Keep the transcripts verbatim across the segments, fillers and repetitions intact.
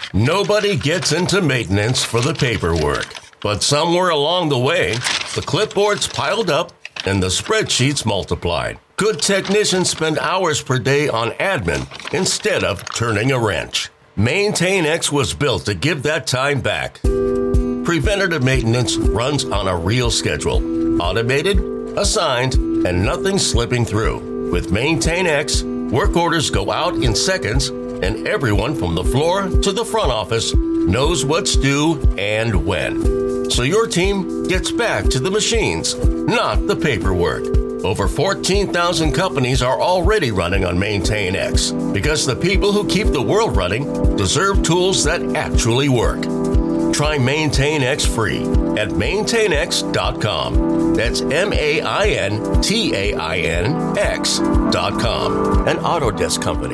Nobody gets into maintenance for the paperwork. But somewhere along the way, the clipboards piled up and the spreadsheets multiplied. Good technicians spend hours per day on admin instead of turning a wrench. MaintainX was built to give that time back. Preventative maintenance runs on a real schedule. Automated, assigned, and nothing slipping through. With MaintainX, work orders go out in seconds, and everyone from the floor to the front office knows what's due and when. So your team gets back to the machines, not the paperwork. Over fourteen thousand companies are already running on MaintainX because the people who keep the world running deserve tools that actually work. Try MaintainX free at maintain x dot com. That's M A I N T A I N X dot com. An Autodesk company.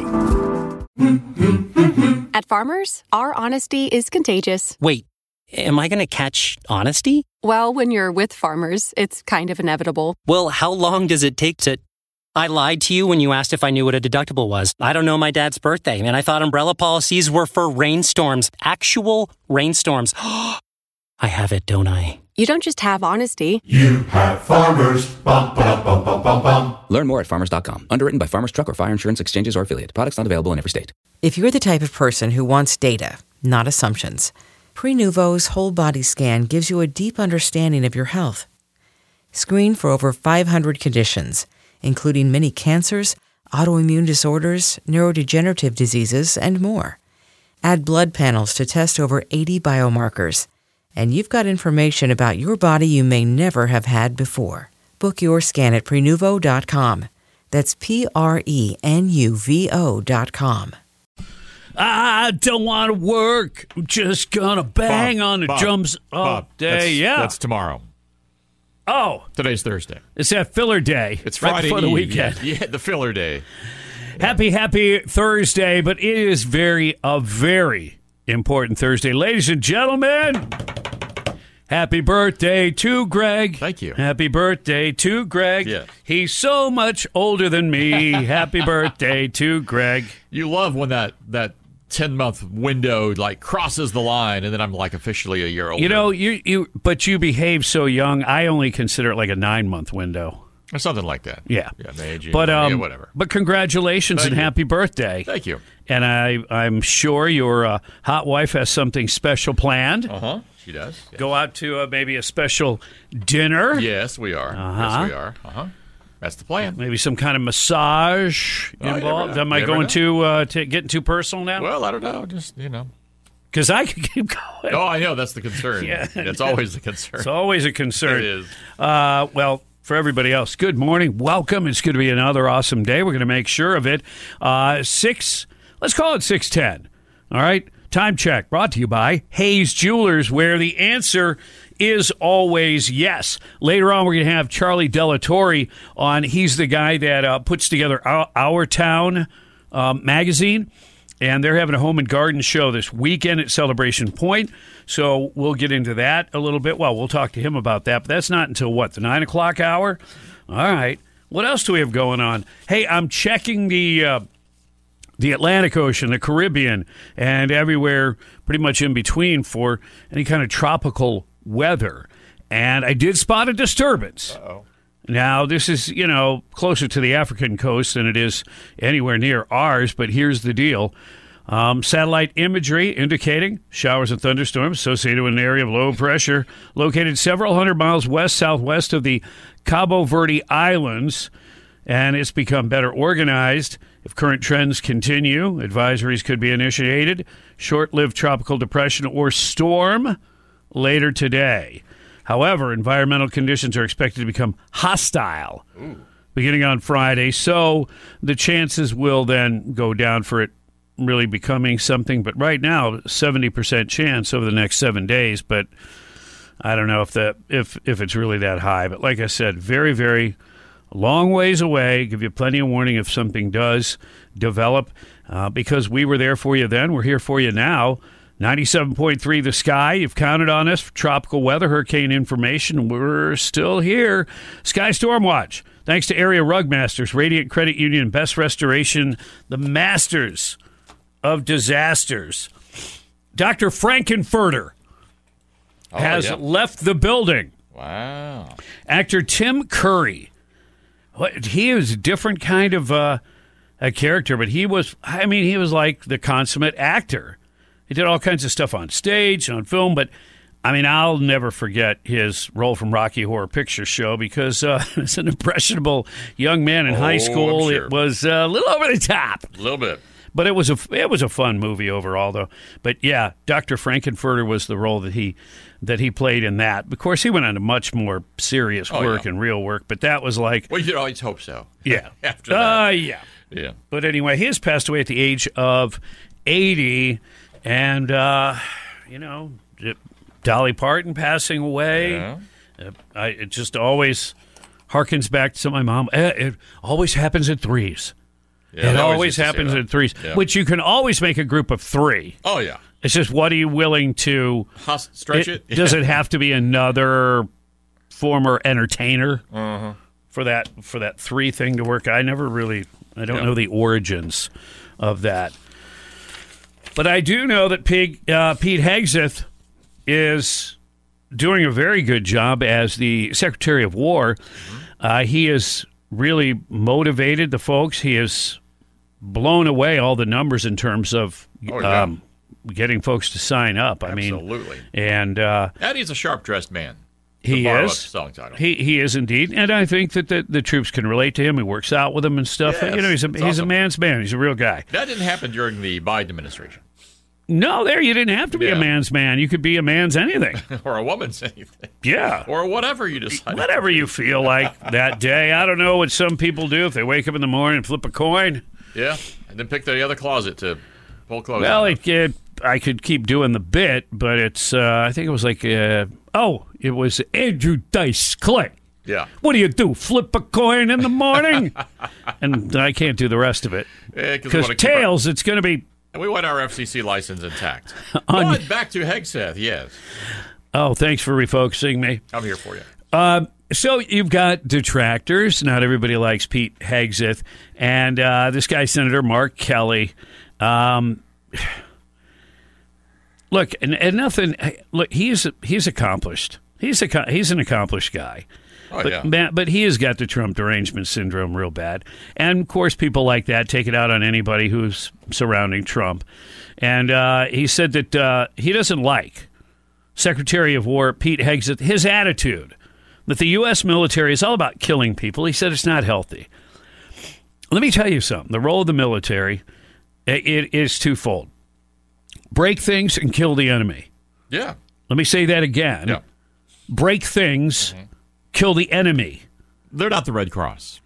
At Farmers, our honesty is contagious. Wait, am I going to catch honesty? Well, when you're with Farmers, it's kind of inevitable. Well, how long does it take to... I lied to you when you asked if I knew what a deductible was. I don't know my dad's birthday, and I thought umbrella policies were for rainstorms. Actual rainstorms. I have it, don't I? You don't just have honesty. You have Farmers. Bum, ba, bum, bum, bum, bum. Learn more at farmers dot com. Underwritten by Farmers Truck or Fire Insurance Exchanges or Affiliate. Products not available in every state. If you're the type of person who wants data, not assumptions, Prenuvo's whole body scan gives you a deep understanding of your health. Screen for over five hundred conditions, including many cancers, autoimmune disorders, neurodegenerative diseases, and more. Add blood panels to test over eighty biomarkers, and you've got information about your body you may never have had before. Book your scan at Prenuvo dot com. That's P R E N U V O dot com. I don't want to work. I'm just going to bang Bob, on the Bob, drums all Bob, day. That's, yeah. That's tomorrow. Oh. Today's Thursday. It's that filler day. It's right Friday before the Eve. weekend. Yeah, yeah, the filler day. Happy, happy Thursday, but it is very, a very important Thursday. Ladies and gentlemen, happy birthday to Greg. Thank you. Happy birthday to Greg. Yeah. He's so much older than me. Happy birthday to Greg. You love when that that ten-month window like crosses the line, and then I'm like officially a year older. You know, you you, but you behave so young. I only consider it like a nine-month window. Or something like that. Yeah. Yeah, May, June, but, um, yeah, whatever. But congratulations Thank and you. happy birthday. Thank you. And I, I'm sure your uh, hot wife has something special planned. Uh-huh. She does. Yes. Go out to uh, maybe a special dinner. Yes, we are. Uh-huh. Yes, we are. Uh-huh. That's the plan. Maybe some kind of massage Oh, you never involved. know. Am I You never going know. to, uh, to getting too personal now? Well, I don't know. Just, you know. Because I could keep going. Oh, I know. That's the concern. Yeah. It's always the concern. It's always a concern. It is. Uh, well, for everybody else, good morning. Welcome. It's going to be another awesome day. We're going to make sure of it. Uh, six, let's call it six ten. All right. Time check brought to you by Hayes Jewelers, where the answer is always yes. Later on, we're going to have Charlie Delatorre on. He's the guy that uh, puts together Our, Our Town um, magazine. And they're having a home and garden show this weekend at Celebration Point. So we'll get into that a little bit. Well, we'll talk to him about that. But that's not until, what, the nine o'clock hour? All right. What else do we have going on? Hey, I'm checking the uh, the Atlantic Ocean, the Caribbean, and everywhere pretty much in between for any kind of tropical weather. And I did spot a disturbance. Uh-oh. Now, this is, you know, closer to the African coast than it is anywhere near ours, but here's the deal. Um, satellite imagery indicating showers and thunderstorms associated with an area of low pressure located several hundred miles west-southwest of the Cabo Verde Islands, and it's become better organized. If current trends continue, advisories could be initiated. Short-lived tropical depression or storm later today. However, environmental conditions are expected to become hostile Ooh. beginning on Friday, so the chances will then go down for it really becoming something. But right now, seventy percent chance over the next seven days, but I don't know if that if if it's really that high. But like I said, very, very long ways away. Give you plenty of warning if something does develop, uh, because we were there for you then. We're here for you now. ninety-seven point three The Sky. You've counted on us for tropical weather, hurricane information. We're still here. Sky Storm Watch. Thanks to Area Rug Masters, Radiant Credit Union, Best Restoration, the masters of disasters. Doctor Frankenfurter Oh, has yeah. left the building. Wow. Actor Tim Curry. What, he was a different kind of uh, a character, but he was, I mean, he was like the consummate actor. He did all kinds of stuff on stage, on film, but I mean, I'll never forget his role from Rocky Horror Picture Show because uh, as an impressionable young man in Oh, high school, I'm sure. it was a little over the top. A little bit. But it was a it was a fun movie overall, though. But yeah, Doctor Frankenfurter was the role that he that he played in that. Of course, he went on to much more serious Oh, work yeah. and real work. But that was like, Well, you'd always hope so. yeah, After that. uh, yeah. Yeah. But anyway, he has passed away at the age of eighty, and uh, you know, Dolly Parton passing away. Yeah. Uh, I, it just always harkens back to my mom. Eh, It always happens in threes. Yeah, it they always used to say happens that. in threes, Yeah. which you can always make a group of three. Oh, yeah. It's just what are you willing to Hus- stretch it? Does it have to be another former entertainer Uh-huh. for that for that three thing to work? I never really, I don't Yeah. know the origins of that, but I do know that Pig, uh, Pete Hegseth is doing a very good job as the Secretary of War. Mm-hmm. Uh, he has really motivated the folks. He has blown away all the numbers in terms of Oh, yeah. um, getting folks to sign up. I mean, Absolutely. and uh, And he's a sharp-dressed man. to he borrow a is. song title. He he is indeed, and I think that the, the troops can relate to him. He works out with them and stuff. Yes, you know, he's a it's he's a awesome. man's man. He's a real guy. That didn't happen during the Biden administration. No, there you didn't have to be Yeah. a man's man. You could be a man's anything. Or a woman's anything. Yeah. Or whatever you decide. Whatever you feel like that day. I don't know what some people do if they wake up in the morning and flip a coin. Yeah. And then pick the other closet to pull clothes Well, out. it, it, I could keep doing the bit, but it's, uh, I think it was like, uh, oh, it was Andrew Dice Clay. Yeah. What do you do? Flip a coin in the morning? And I can't do the rest of it. Yeah, we Because wanna keep our- tails, it's going to be, And we want our F C C license intact. On- But back to Hegseth, yes. oh, thanks for refocusing me. I'm here for you. Um, so you've got detractors. Not everybody likes Pete Hegseth. And uh, this guy, Senator Mark Kelly. Um, look, and, and nothing. Look, he's he's accomplished. He's a he's an accomplished guy. Oh, but, yeah. man, but he has got the Trump derangement syndrome real bad. And, of course, people like that take it out on anybody who's surrounding Trump. And uh, he said that uh, he doesn't like Secretary of War Pete Hegseth, his attitude that the U S military is all about killing people. He said it's not healthy. Let me tell you something. The role of the military, it, it is twofold. Break things and kill the enemy. Yeah. Let me say that again. Yeah. Break things, kill the enemy. They're not the Red Cross.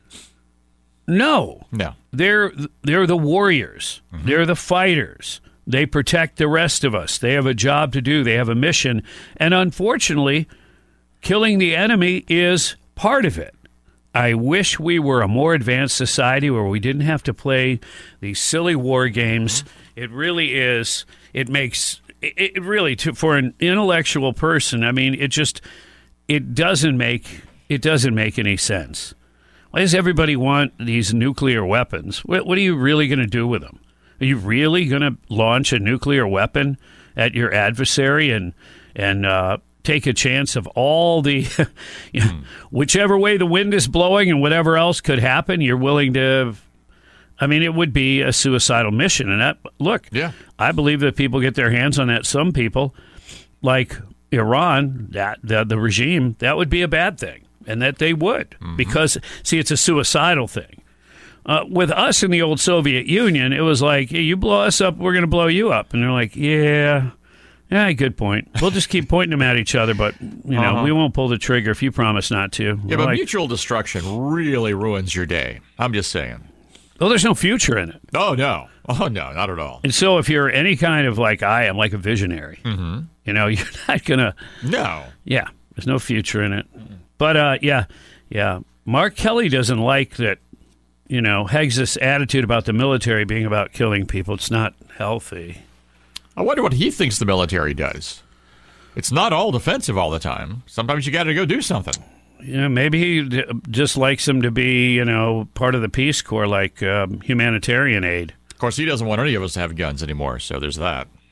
No. No. They're they're the warriors. They're the fighters. They protect the rest of us. They have a job to do. They have a mission. And unfortunately, killing the enemy is part of it. I wish we were a more advanced society where we didn't have to play these silly war games. It really is. It makes it, it really to, for an intellectual person. I mean, it just it doesn't make it doesn't make any sense. Why does everybody want these nuclear weapons? What, what are you really going to do with them? Are you really going to launch a nuclear weapon at your adversary and and uh, take a chance of all the, you know, Hmm. whichever way the wind is blowing and whatever else could happen? You're willing to. I mean, it would be a suicidal mission. And that, look, Yeah. I believe that people get their hands on that. Some people, like Iran, that the, the regime, that would be a bad thing, and that they would because see, it's a suicidal thing. Uh, with us in the old Soviet Union, it was like, hey, you blow us up, we're going to blow you up, and they're like, yeah, yeah, good point. We'll just keep pointing them at each other, but you know, Uh-huh. we won't pull the trigger if you promise not to. Yeah, We're but like, mutual destruction really ruins your day. I'm just saying. oh, there's no future in it. Oh, no. Oh, no, not at all. And so, if you're any kind of like I am, like a visionary, Mm-hmm. you know, you're not gonna. No. Yeah, there's no future in it. But uh, yeah, yeah. Mark Kelly doesn't like that. You know, Hegseth's attitude about the military being about killing people. It's not healthy. I wonder what he thinks the military does. It's not all defensive all the time. Sometimes you got to go do something. You know, maybe he d- just likes them to be, you know, part of the Peace Corps, like um, humanitarian aid. Of course, he doesn't want any of us to have guns anymore, so there's that.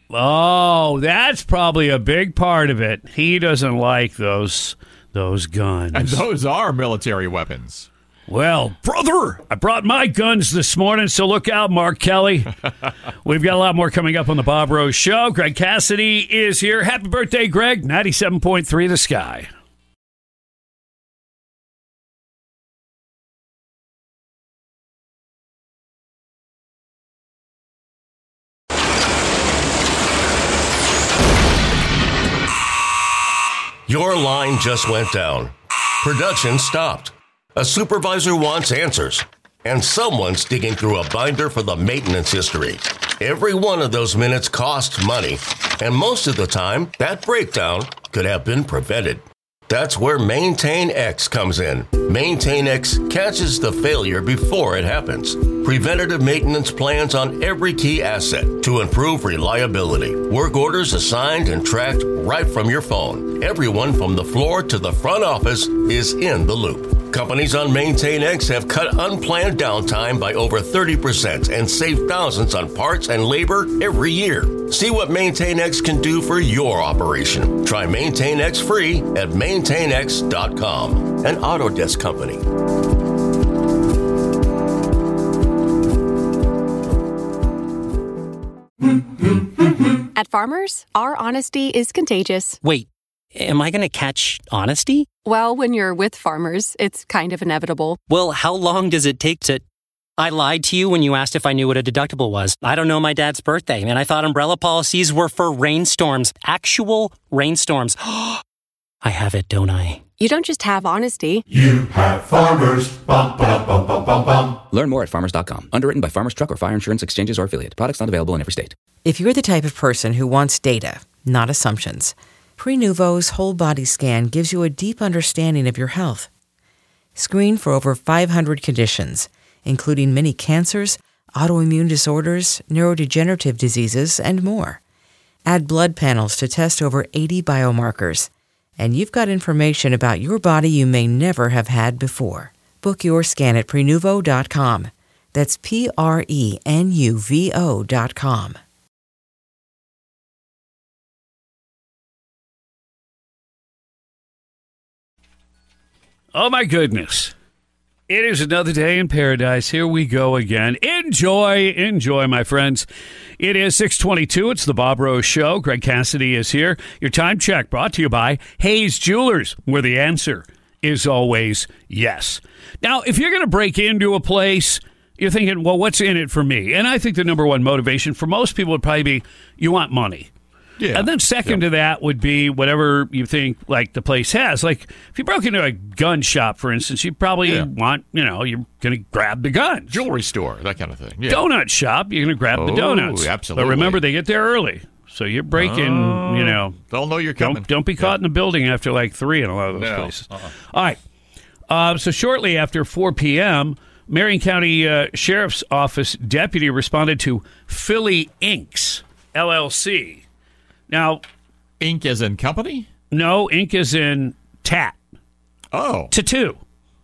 Oh, that's probably a big part of it. He doesn't like those those guns. And those are military weapons. Well, brother, I brought my guns this morning, so look out, Mark Kelly. We've got a lot more coming up on the Bob Rose Show. Greg Cassidy is here. Happy birthday, Greg. ninety-seven point three The Sky. Your line just went down. Production stopped. A supervisor wants answers. And someone's digging through a binder for the maintenance history. Every one of those minutes costs money. And most of the time, that breakdown could have been prevented. That's where Maintain X comes in. Maintain X catches the failure before it happens. Preventative maintenance plans on every key asset to improve reliability. Work orders assigned and tracked right from your phone. Everyone from the floor to the front office is in the loop. Companies on Maintain X have cut unplanned downtime by over thirty percent and saved thousands on parts and labor every year. See what Maintain X can do for your operation. Try Maintain X free at maintain x dot com, an Autodesk company. At Farmers, our honesty is contagious. Wait, am I going to catch honesty? Well, when you're with Farmers, it's kind of inevitable. Well, how long does it take to... I lied to you when you asked if I knew what a deductible was. I don't know my dad's birthday, and I thought umbrella policies were for rainstorms. Actual rainstorms. I have it, don't I? You don't just have honesty. You have Farmers. Bum, ba, bum, bum, bum, bum. Learn more at farmers dot com. Underwritten by Farmers Truck or Fire Insurance Exchanges or Affiliate. Products not available in every state. If you're the type of person who wants data, not assumptions, Prenuvo's whole body scan gives you a deep understanding of your health. Screen for over five hundred conditions, including many cancers, autoimmune disorders, neurodegenerative diseases, and more. Add blood panels to test over eighty biomarkers, and you've got information about your body you may never have had before. Book your scan at prenuvo dot com. That's P R E N U V O dot com. Oh, my goodness. It is another day in paradise. Here we go again. Enjoy, enjoy, my friends. It is six twenty-two. It's the Bob Rose Show. Greg Cassidy is here. Your time check brought to you by Hayes Jewelers, where the answer is always yes. Now, if you're going to break into a place, you're thinking, well, what's in it for me? And I think the number one motivation for most people would probably be you want money. Yeah. And then second Yep. to that would be whatever you think like the place has. Like if you broke into a gun shop, for instance, you probably Yeah. want, you know, you're going to grab the guns. Jewelry store, that kind of thing. Yeah. Donut shop, you're going to grab the Oh, donuts. absolutely. But remember, they get there early. So you're breaking, Oh, you know. They'll know you're coming. Don't, don't be caught Yeah. in the building after like three in a lot of those No. places. Uh-uh. All right. Uh, so shortly after four p.m., Marion County uh, Sheriff's Office deputy responded to Philly Inks, L L C. Now, Ink as in company? no, ink is in tat, Oh. tattoo.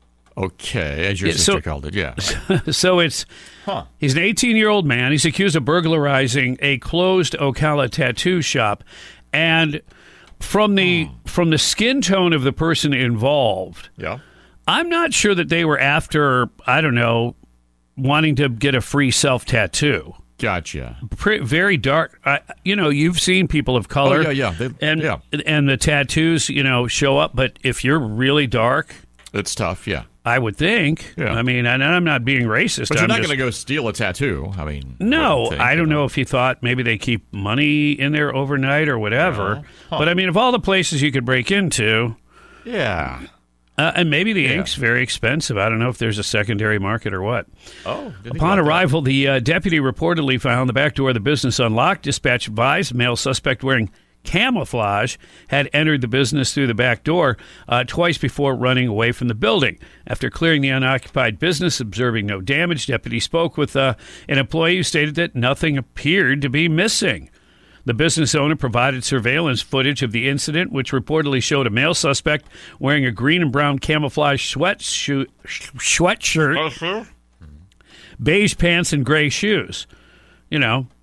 Okay, as your Yeah, sister so- called it, yeah. So it's Huh. he's an eighteen-year-old man. He's accused of burglarizing a closed Ocala tattoo shop, and from the from the skin tone of the person involved, Yeah. I'm not sure that they were after, I don't know, wanting to get a free self tattoo. Gotcha. Pre- very dark. I, you know, you've seen people of color. Oh, yeah, yeah. They- and yeah. and the tattoos, you know, show up. But if you're really dark, It's tough, yeah. I would think. Yeah. I mean, and I'm not being racist. But you're I'm not just- going to go steal a tattoo. I mean, No, wouldn't think, I don't you know if you thought maybe they keep money in there overnight or whatever. But I mean, of all the places you could break into, Yeah. uh, and maybe the Yeah. ink's very expensive. I don't know if there's a secondary market or what. Oh. didn't think Upon about that. arrival, the uh, deputy reportedly found the back door of the business unlocked. Dispatch advised a male suspect wearing camouflage had entered the business through the back door uh, twice before running away from the building. After clearing the unoccupied business, observing no damage, deputy spoke with uh, an employee who stated that nothing appeared to be missing. The business owner provided surveillance footage of the incident, which reportedly showed a male suspect wearing a green and brown camouflage sweatshirt, sweatshirt, beige pants, and gray shoes. You know,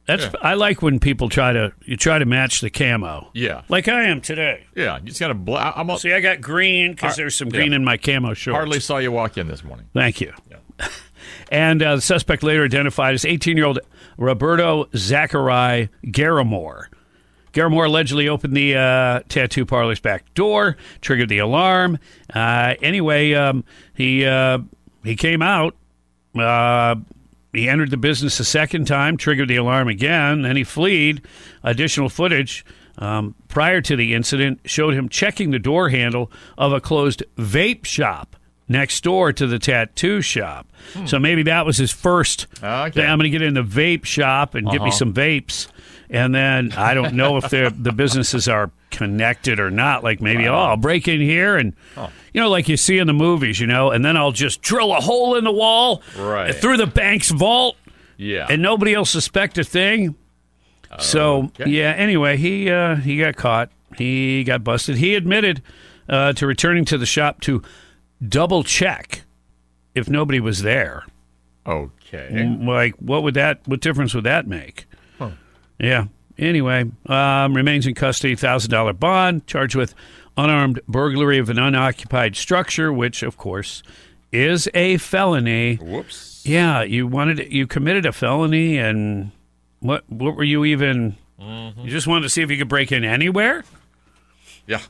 That's Yeah. I like when people try to you try to match the camo. Yeah. Like I am today. Yeah, you just got to. Bl- I'm a- See, I got green because Uh, there's some yeah. green in my camo shorts. hardly saw you walk in this morning. Thank you. And uh, the suspect later identified as eighteen-year-old Roberto Zachary Garamore. Garamore allegedly opened the uh, tattoo parlor's back door, triggered the alarm. Uh, anyway, um, he uh, he came out. Uh, he entered the business a second time, triggered the alarm again, then he fled. Additional footage um, prior to the incident showed him checking the door handle of a closed vape shop next door to the tattoo shop. Hmm. So maybe that was his first. Okay. I'm going to get in the vape shop and uh-huh. get me some vapes. And then I don't know if they're, the businesses are connected or not. Like maybe, oh, I'll break in here and, oh. you know, like you see in the movies, you know, and then I'll just drill a hole in the wall right. through the bank's vault. Yeah. And nobody will suspect a thing. Uh, so, okay. yeah, anyway, he uh, he got caught. He got busted. He admitted uh, to returning to the shop to double check if nobody was there. Okay. Like, what would that, what difference would that make? Huh. Yeah. Anyway, um, remains in custody, one thousand dollars bond, charged with unarmed burglary of an unoccupied structure, which, of course, is a felony. Whoops. Yeah, you wanted, you committed a felony, and what, what were you even, mm-hmm. you just wanted to see if you could break in anywhere? Yeah.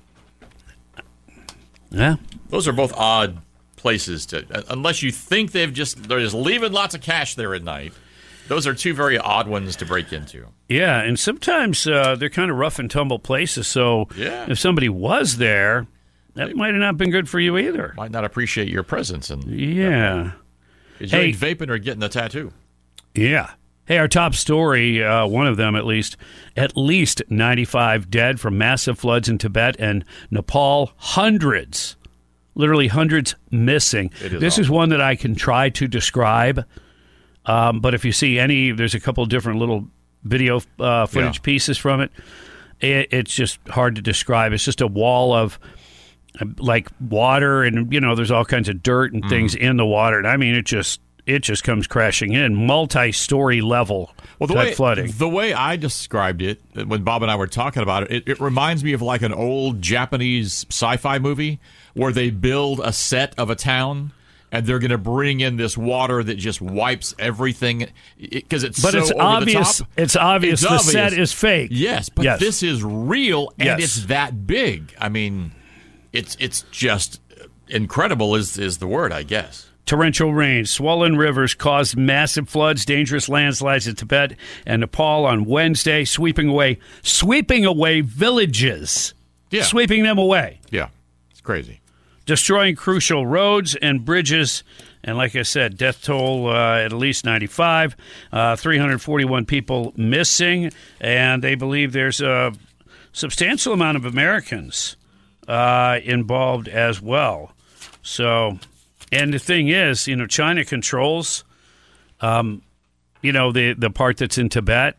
Yeah. Those are both odd places to, unless you think they've just, they're just leaving lots of cash there at night. Those are two very odd ones to break into. Yeah, and sometimes uh, they're kind of rough and tumble places, so yeah. if somebody was there, that they might have not been good for you either. Might not appreciate your presence. And yeah. Is you hey, vaping or getting a tattoo? Yeah. Hey, our top story, uh, one of them at least, at least ninety-five dead from massive floods in Tibet and Nepal. Hundreds, literally hundreds missing. This awful. Is one that I can try to describe. Um, but if you see any, there's a couple of different little video uh, footage yeah. pieces from it. it. It's just hard to describe. It's just a wall of uh, like water, and you know, there's all kinds of dirt and things mm. in the water. And I mean, it just it just comes crashing in, multi-story level well, the type way, flooding. The way I described it when Bob and I were talking about it, it, it reminds me of like an old Japanese sci-fi movie where they build a set of a town. And they're going to bring in this water that just wipes everything because it, it's but so it's over obvious. the top. It's obvious it's the obvious. set is fake. Yes, but yes. this is real, and yes. it's that big. I mean, it's it's just incredible. Is is the word, I guess. Torrential rain, swollen rivers caused massive floods, dangerous landslides in Tibet and Nepal on Wednesday, sweeping away, sweeping away villages, yeah. sweeping them away. Yeah, it's crazy. Destroying crucial roads and bridges. And like I said, death toll uh, at least ninety-five, uh, three hundred forty-one people missing. And they believe there's a substantial amount of Americans uh, involved as well. So, and the thing is, you know, China controls, um, you know, the, the part that's in Tibet.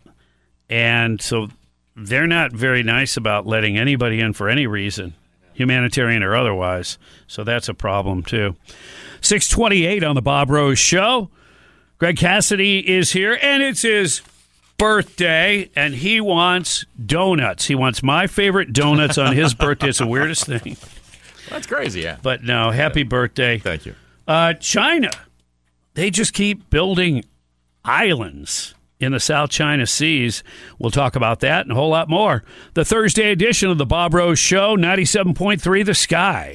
And so they're not very nice about letting anybody in for any reason, humanitarian or otherwise. So that's a problem, too. six twenty-eight on the Bob Rose Show. Greg Cassidy is here, and it's his birthday, and he wants donuts. He wants my favorite donuts on his birthday. It's the weirdest thing. That's crazy, yeah. But no, happy yeah. birthday. Thank you. Uh, China, they just keep building islands in the South China Seas. We'll talk about that and a whole lot more. The Thursday edition of the Bob Rose Show, ninety-seven point three The Sky.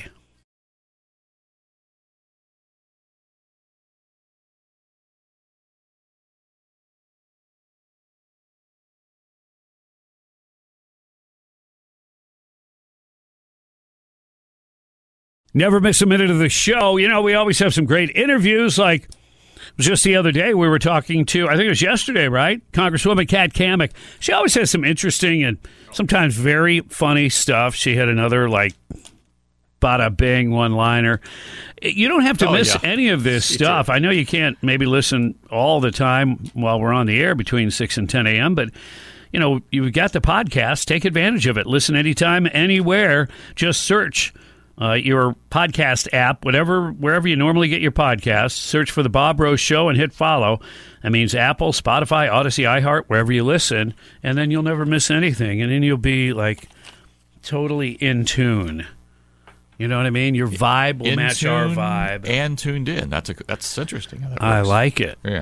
Never miss a minute of the show. You know, we always have some great interviews. Like just the other day, we were talking to, I think it was yesterday, right? Congresswoman Kat Cammack. She always has some interesting and sometimes very funny stuff. She had another, like, bada bing one-liner. You don't have to oh, miss yeah. any of this you stuff. Do. I know you can't maybe listen all the time while we're on the air between six and ten a.m., but you know, you've got the podcast. Take advantage of it. Listen anytime, anywhere. Just search uh, your podcast app, whatever, wherever you normally get your podcasts. Search for The Bob Rose Show and hit follow. That means Apple, Spotify, Odyssey, iHeart, wherever you listen, and then you'll never miss anything. And then you'll be like totally in tune. You know what I mean? Your vibe will in match our tune vibe. And tuned in. That's a, that's interesting. How that I works. like it. Yeah.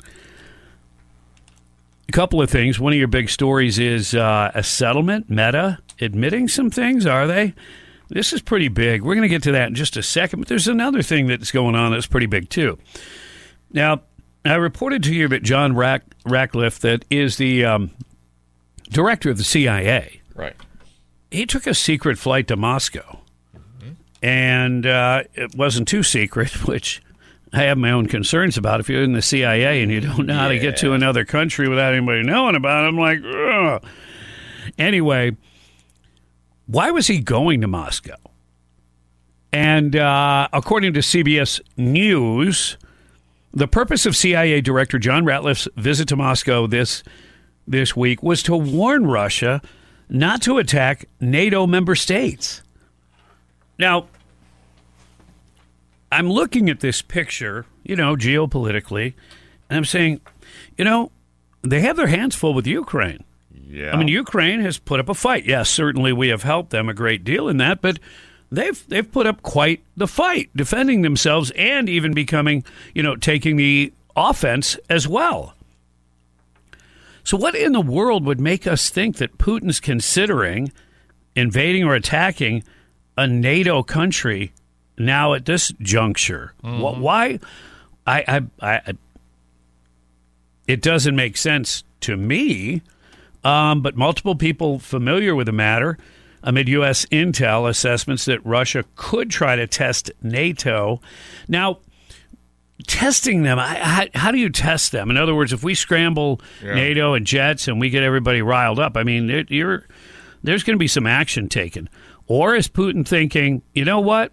A couple of things. One of your big stories is uh, a settlement, Meta, admitting some things, are they? This is pretty big. We're going to get to that in just a second, but there's another thing that's going on that's pretty big, too. Now, I reported to you that John Rack- Ratcliffe, that is the um, director of the C I A. Right. He took a secret flight to Moscow, mm-hmm. and uh, it wasn't too secret, which I have my own concerns about. If you're in the C I A and you don't know how to get to another country without anybody knowing about it, I'm like, ugh. Anyway, why was he going to Moscow? And uh, according to C B S News, the purpose of C I A Director John Ratcliffe's visit to Moscow this this week was to warn Russia not to attack NATO member states. Now, I'm looking at this picture, you know, geopolitically, and I'm saying, you know, they have their hands full with Ukraine. Yeah. I mean, Ukraine has put up a fight. Yes, certainly we have helped them a great deal in that, but they've they've put up quite the fight, defending themselves and even becoming, you know, taking the offense as well. So what in the world would make us think that Putin's considering invading or attacking a NATO country now at this juncture? Mm-hmm. Why? I, I, I, it doesn't make sense to me. Um, but multiple people familiar with the matter amid U S intel assessments that Russia could try to test NATO. Now, testing them, I, I, how do you test them? In other words, if we scramble yeah. NATO and jets and we get everybody riled up, I mean, it, you're, there's going to be some action taken. Or is Putin thinking, you know what?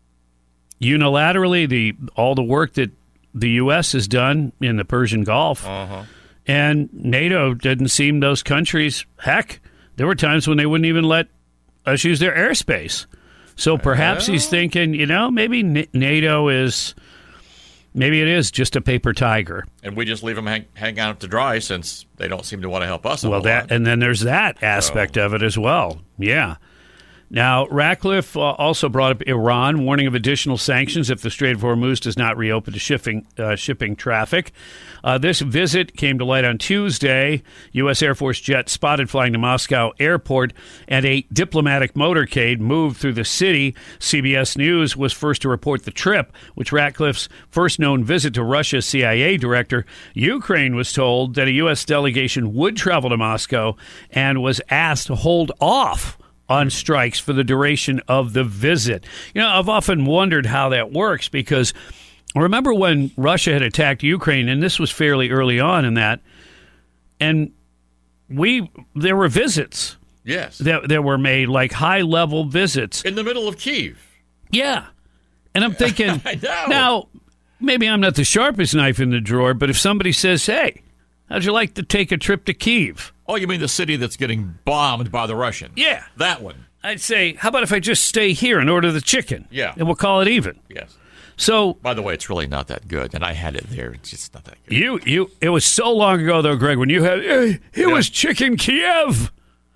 Unilaterally, the all the work that the U S has done in the Persian Gulf, uh-huh. and NATO didn't seem those countries, heck, there were times when they wouldn't even let us use their airspace. So perhaps uh, he's thinking, you know, maybe N- NATO is, maybe it is just a paper tiger. And we just leave them hang, hang out to dry since they don't seem to want to help us. Well, that, and then there's that aspect so. of it as well. Yeah. Now, Ratcliffe uh, also brought up Iran, warning of additional sanctions if the Strait of Hormuz does not reopen to shipping, uh, shipping traffic. Uh, this visit came to light on Tuesday. U S. Air Force jet spotted flying to Moscow airport, and a diplomatic motorcade moved through the city. C B S News was first to report the trip, which Ratcliffe's first known visit to Russia's C I A director. Ukraine was told that a U S delegation would travel to Moscow and was asked to hold off on strikes for the duration of the visit. You know, I've often wondered how that works because remember when Russia had attacked Ukraine, and this was fairly early on in that, and we there were visits. Yes. That, that were made, like high-level visits. In the middle of Kyiv. Yeah. And I'm thinking, I know. Now, maybe I'm not the sharpest knife in the drawer, but if somebody says, hey, how'd you like to take a trip to Kyiv? Oh, you mean the city that's getting bombed by the Russians? Yeah. That one. I'd say, how about if I just stay here and order the chicken? Yeah. And we'll call it even. Yes. So, by the way, it's really not that good, and I had it there. It's just not that good. You, you. It was so long ago, though, Greg, when you had, it yeah. was Chicken Kiev.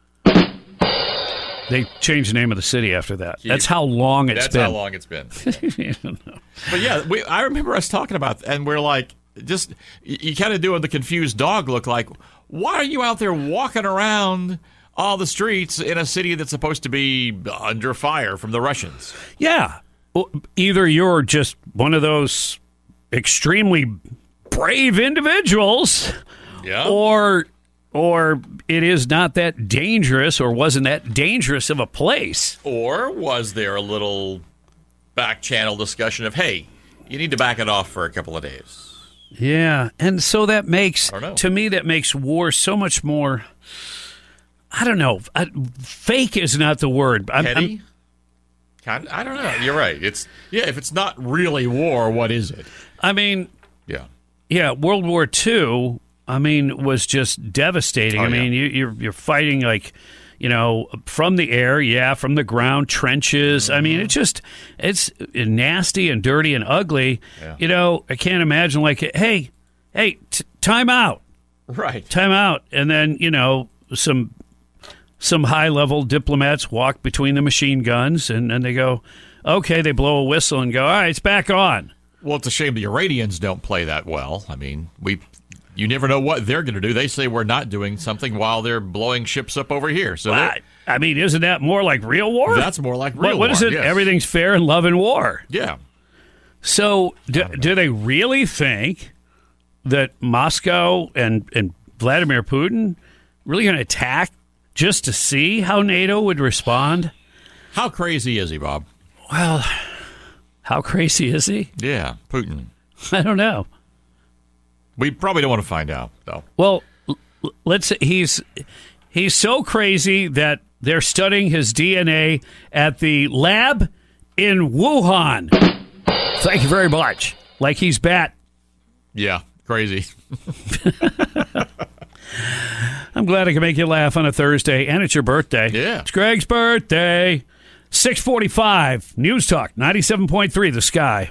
They changed the name of the city after that. Kyiv. That's how long it's That's been. That's how long it's been. Yeah. But yeah, we, I remember us talking about, and we're like, just, you, you kind of doing the confused dog look like, why are you out there walking around all the streets in a city that's supposed to be under fire from the Russians? Yeah. Well, either you're just one of those extremely brave individuals, yeah. or or it is not that dangerous or wasn't that dangerous of a place. Or was there a little back channel discussion of, hey, you need to back it off for a couple of days? Yeah, and so that makes, I don't know. to me, that makes war so much more, I don't know, I, fake is not the word. I'm, Petty? I'm, kind of, I don't know. You're right. It's yeah, if it's not really war, what is it? I mean, yeah. Yeah, World War Two, I mean, was just devastating. Oh, I mean, yeah. you, you're you're fighting like, you know, from the air, yeah, from the ground, trenches. I mean, it's just, it's nasty and dirty and ugly. Yeah. You know, I can't imagine, like, hey, hey, t- time out. Right. Time out. And then, you know, some some high-level diplomats walk between the machine guns, and, and they go, okay, they blow a whistle and go, all right, it's back on. Well, it's a shame the Iranians don't play that well. I mean, we... You never know what they're going to do. They say we're not doing something while they're blowing ships up over here. So I, I mean, isn't that more like real war? That's more like real what, what war. is it? Yes. Everything's fair in love and war. Yeah. So do, do they really think that Moscow and, and Vladimir Putin really going to attack just to see how NATO would respond? How crazy is he, Bob? Well, how crazy is he? Yeah, Putin. I don't know. We probably don't want to find out, though. Well, l- let's say he's he's so crazy that they're studying his D N A at the lab in Wuhan. Thank you very much. Like he's bat. Yeah, crazy. I'm glad I can make you laugh on a Thursday, and it's your birthday. Yeah. It's Greg's birthday. six forty-five, News Talk, ninety-seven point three, The Sky.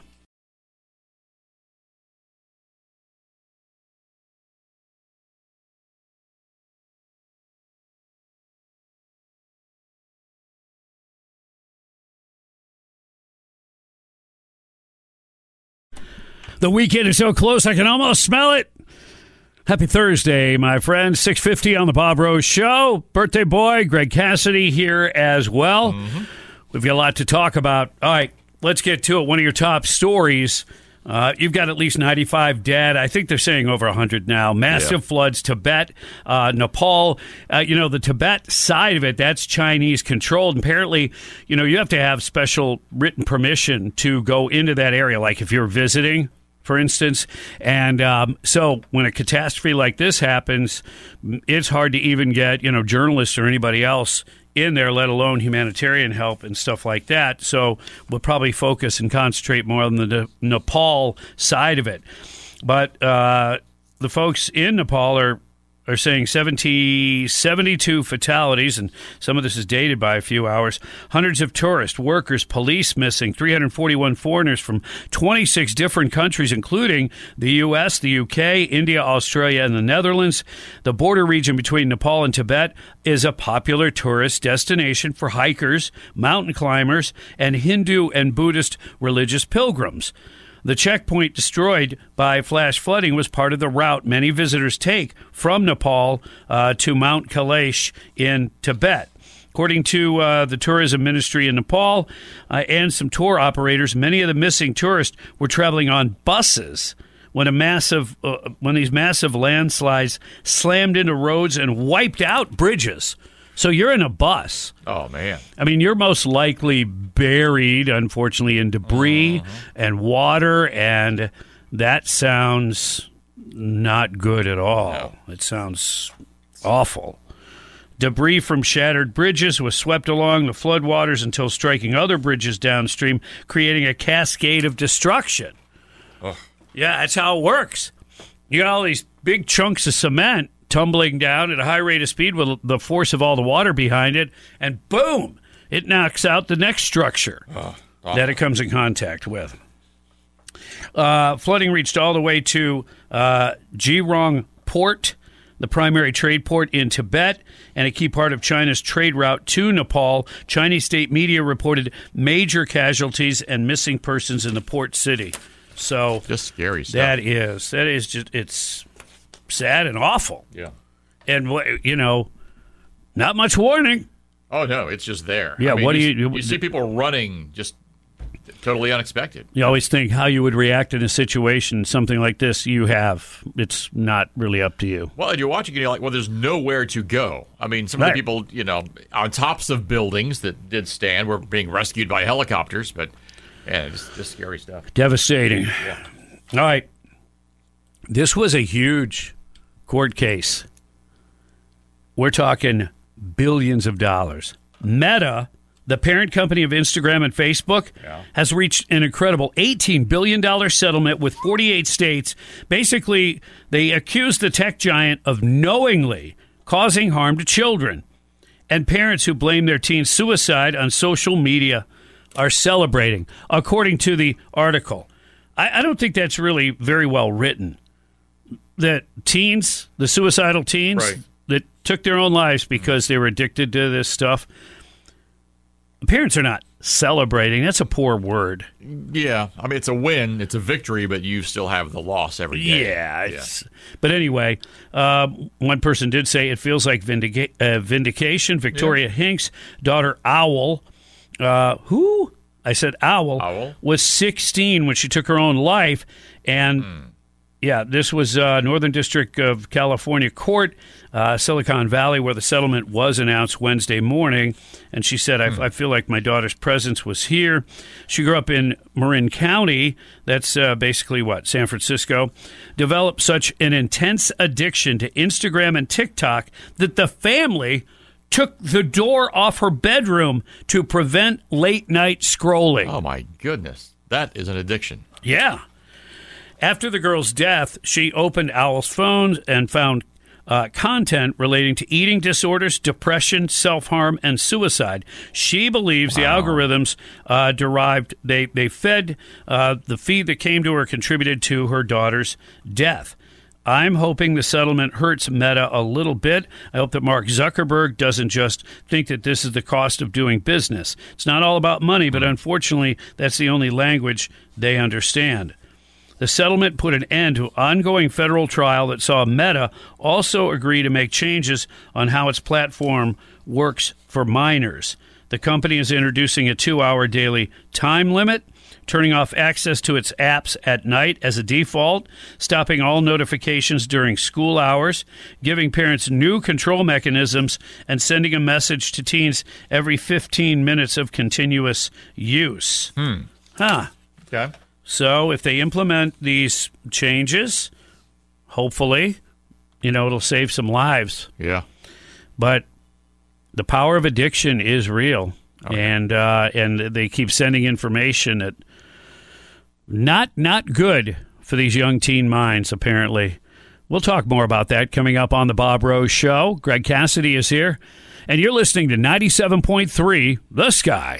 The weekend is so close, I can almost smell it. Happy Thursday, my friends. six fifty on the Bob Rose Show. Birthday boy, Greg Cassidy here as well. Mm-hmm. We've got a lot to talk about. All right, let's get to it. One of your top stories. Uh, you've got at least ninety-five dead. I think they're saying over one hundred now. Massive yeah. floods, Tibet, uh, Nepal. Uh, you know, the Tibet side of it, that's Chinese controlled. Apparently, you know, you have to have special written permission to go into that area, like if you're visiting, for instance. And um, so when a catastrophe like this happens, it's hard to even get, you know, journalists or anybody else in there, let alone humanitarian help and stuff like that. So we'll probably focus and concentrate more on the ne- Nepal side of it. But uh, the folks in Nepal are are saying seventy, seventy-two fatalities, and some of this is dated by a few hours. Hundreds of tourists, workers, police missing, three hundred forty-one foreigners from twenty-six different countries, including the U S, the U K, India, Australia, and the Netherlands. The border region between Nepal and Tibet is a popular tourist destination for hikers, mountain climbers, and Hindu and Buddhist religious pilgrims. The checkpoint destroyed by flash flooding was part of the route many visitors take from Nepal uh, to Mount Kailash in Tibet. According to uh, the Tourism Ministry in Nepal uh, and some tour operators, many of the missing tourists were traveling on buses when a massive, uh, when these massive landslides slammed into roads and wiped out bridges. So you're in a bus. Oh, man. I mean, you're most likely buried, unfortunately, in debris uh-huh. and water, and that sounds not good at all. No. It sounds awful. Debris from shattered bridges was swept along the floodwaters until striking other bridges downstream, creating a cascade of destruction. Ugh. Yeah, that's how it works. You got all these big chunks of cement tumbling down at a high rate of speed with the force of all the water behind it, and boom, it knocks out the next structure oh, that it comes in contact with. Uh, flooding reached all the way to uh, Jirong Port, the primary trade port in Tibet, and a key part of China's trade route to Nepal. Chinese state media reported major casualties and missing persons in the port city. So just scary stuff. That is, that is just, it's sad and awful. Yeah. And, you know, not much warning. Oh, no, it's just there. Yeah, I mean, what do you... you... You see people running just totally unexpected. You always think how you would react in a situation, something like this you have. It's not really up to you. Well, and you're watching it, you're like, well, there's nowhere to go. I mean, some right. of the people, you know, on tops of buildings that did stand were being rescued by helicopters, but, yeah, just, just scary stuff. Devastating. Yeah. All right. This was a huge court case. We're talking billions of dollars. Meta, the parent company of Instagram and Facebook, yeah. has reached an incredible eighteen billion dollars settlement with forty-eight states. Basically, they accused the tech giant of knowingly causing harm to children. and parents who blame their teen's suicide on social media are celebrating, according to the article. I, I don't think that's really very well written. That teens, the suicidal teens right. that took their own lives because they were addicted to this stuff, parents are not celebrating. That's a poor word. Yeah. I mean, it's a win. It's a victory, but you still have the loss every day. Yeah. It's, yeah. But anyway, uh, one person did say it feels like vindica- uh, vindication. Victoria yeah. Hinks' daughter, Owl, uh, who? I said Owl, Owl, was sixteen when she took her own life. And, mm. yeah, this was uh, Northern District of California Court, uh, Silicon Valley, where the settlement was announced Wednesday morning. And she said, I, mm. I feel like my daughter's presence was here. She grew up in Marin County. That's uh, basically, what, San Francisco. Developed such an intense addiction to Instagram and TikTok that the family took the door off her bedroom to prevent late-night scrolling. Oh, my goodness. That is an addiction. Yeah. After the girl's death, she opened Owl's phone and found uh, content relating to eating disorders, depression, self-harm, and suicide. She believes wow. the algorithms uh, derived, they, they fed uh, the feed that came to her contributed to her daughter's death. I'm hoping the settlement hurts Meta a little bit. I hope that Mark Zuckerberg doesn't just think that this is the cost of doing business. It's not all about money, but unfortunately, that's the only language they understand. The settlement put an end to ongoing federal trial that saw Meta also agree to make changes on how its platform works for minors. The company is introducing a two-hour daily time limit, turning off access to its apps at night as a default, stopping all notifications during school hours, giving parents new control mechanisms, and sending a message to teens every fifteen minutes of continuous use. Hmm. Huh. Okay. So if they implement these changes, hopefully, you know, it'll save some lives. Yeah. But the power of addiction is real. Okay. And uh, and they keep sending information that not not good for these young teen minds, apparently. We'll talk more about that coming up on the Bob Rose Show. Greg Cassidy is here, and you're listening to ninety-seven point three The Sky.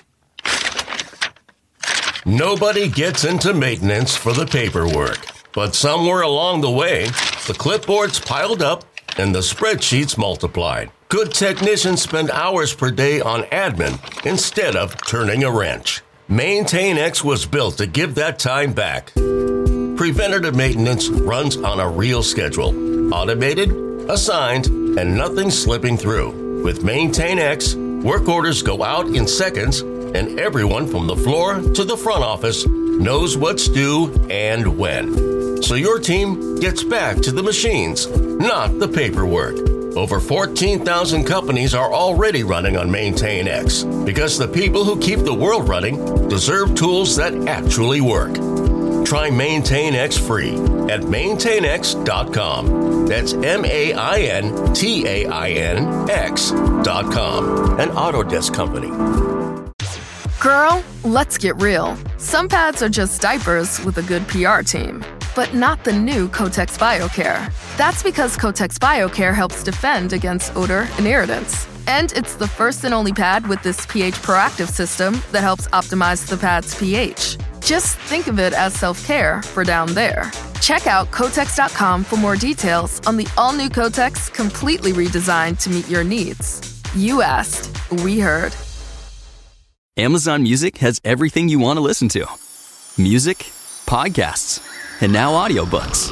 Nobody gets into maintenance for the paperwork, but somewhere along the way, the clipboards piled up and the spreadsheets multiplied. Good technicians spend hours per day on admin instead of turning a wrench. MaintainX was built to give that time back. Preventative maintenance runs on a real schedule. Automated, assigned, and nothing slipping through. With MaintainX, work orders go out in seconds, and everyone from the floor to the front office knows what's due and when. So your team gets back to the machines, not the paperwork. Over fourteen thousand companies are already running on MaintainX because the people who keep the world running deserve tools that actually work. Try MaintainX free at maintain x dot com. That's M A I N T A I N X dot com. An Autodesk company. Girl, let's get real. Some pads are just diapers with a good P R team. But not the new Kotex BioCare. That's because Kotex BioCare helps defend against odor and irritants. And it's the first and only pad with this pH proactive system that helps optimize the pad's pH. Just think of it as self-care for down there. Check out Kotex dot com for more details on the all-new Kotex, completely redesigned to meet your needs. You asked, we heard. Amazon Music has everything you want to listen to. Music, podcasts, and now audiobooks.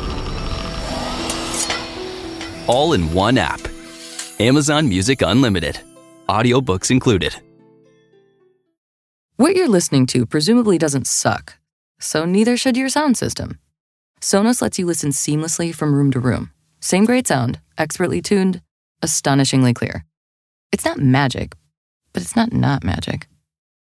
All in one app. Amazon Music Unlimited. Audiobooks included. What you're listening to presumably doesn't suck, so neither should your sound system. Sonos lets you listen seamlessly from room to room. Same great sound, expertly tuned, astonishingly clear. It's not magic, but it's not not magic.